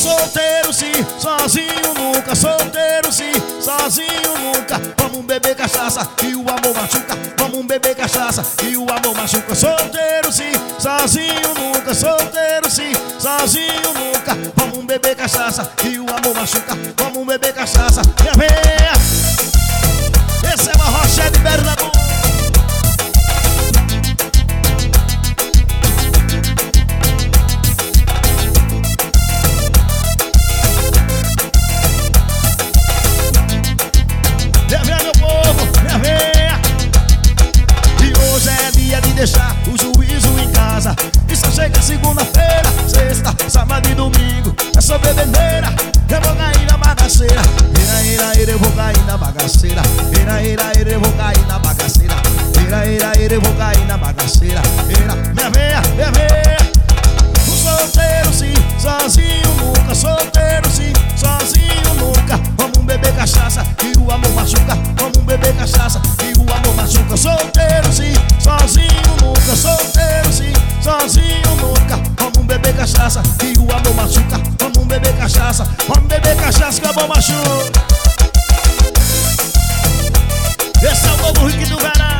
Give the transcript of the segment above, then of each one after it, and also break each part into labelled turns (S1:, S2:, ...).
S1: Solteiro sim, sozinho nunca. Solteiro sim, sozinho nunca. Vamos beber cachaça e o amor machuca. Vamos beber cachaça e o amor machuca. Solteiro sim, sozinho nunca. Solteiro sim, sozinho nunca. Vamos beber cachaça e o amor machuca. Vamos beber cachaça. Minha veia. Esse é uma rocha de Pernambuco. Deixar o juízo em casa. E só chega segunda-feira, sexta, sábado e domingo. É só bebedeira, eu vou cair na bagaceira. Eu vou cair na bagaceira. Eu vou cair na bagaceira. Eu vou cair na bagaceira. Minha veia, minha veia. Solteiro sim, sozinho nunca. Solteiro sim, sozinho nunca. Vamos beber cachaça e o amor machuca. Vamos beber cachaça e o amor machuca. Solteiro sim, sozinho nunca. Solteiro sim, sozinho nunca. Vamos beber cachaça e o amor machuca. Vamos beber cachaça. Vamos beber cachaça que o amor machuca. Esse é o novo Rick do Verão.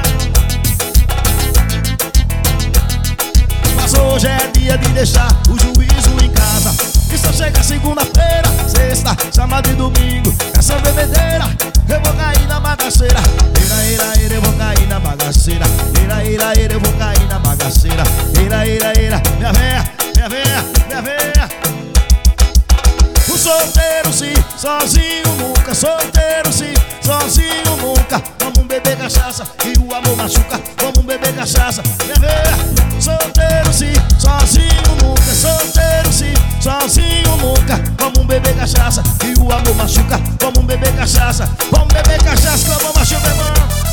S1: Mas hoje é dia de deixar o juízo em casa. E só chega segunda-feira, sexta, sábado e domingo. Essa bebedeira, eu vou cair na bagaceira. Eu vou cair na bagaceira. Eu vou cair na bagaceira. Minha veia, minha veia, minha veia. O solteiro sim, sozinho nunca. Solteiro sim, sozinho nunca. Vamos beber cachaça e o amor machuca. Vamos beber cachaça, minha veia. Solteiro sim, sozinho nunca. Solteiro sim, sozinho nunca. Vamos beber cachaça e o amor machuca. Vamos beber cachaça. Vamos beber cachaça que o amor machuca, irmão.